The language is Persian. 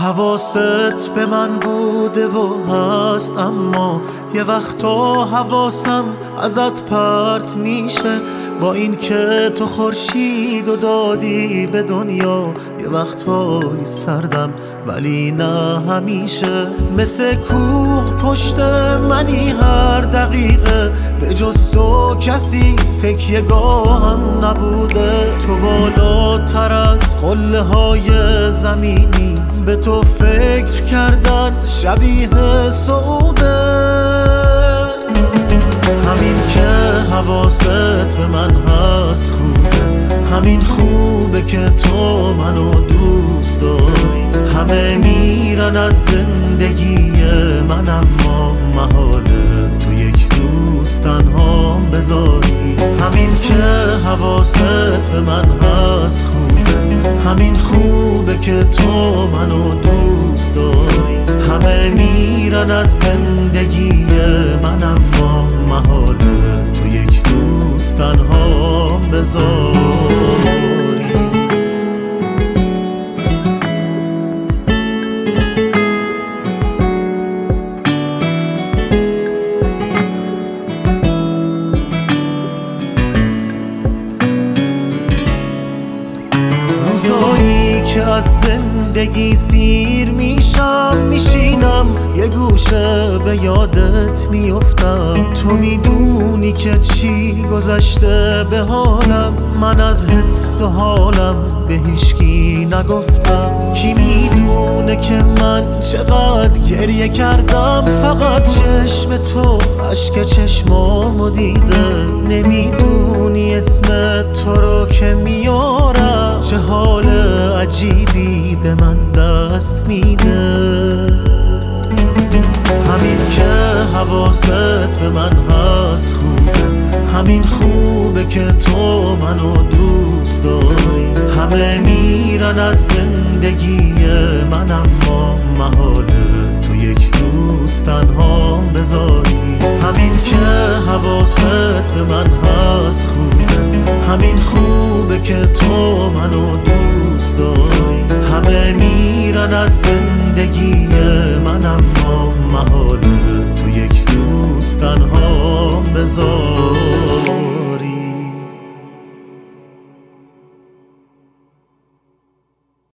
حواست به من بوده و هست، اما یه وقتا حواسم ازت پرت میشه. با این که تو خورشید و دادی به دنیا، یه وقتایی سردم ولی نه همیشه. مثل کوه پشت منی هر دقیقه، به جز تو کسی تکیه گاهم نبوده. تو بالاتر از قله های زمینی، به تو فکر کردن شبیه سعوده. همین که حواست به من هست خوبه، همین خوبه که تو منو دوست داری. همه میرن از زندگی من، اما محاله تو یک روز تنهام بذاری. همین که حواست به من هست خوبه، همین خوبه که تو منو دوست داری. همه میرن از زندگی من، اما محاله تو یک روز تنهام بذاری. روزایی که از زندگی سیر میشم، میشینم یه گوشه به یادت میفتم. تو میدونی که چی گذشته به حالم، من از حس و حالم به هیچکی نگفتم. کی میدونه که من چقدر گریه کردم، فقط چشم تو اشک چشمامو دیده. نمیدونی اسم تو رو که میارم، چه حال عجیبی به من دست میده. همین که حواست به من هست خوبه، همین خوبه که تو منو دوست داری. همه میرن از زندگی من، اما محاله تو یک روز تنهام بذاری. همین که حواست به من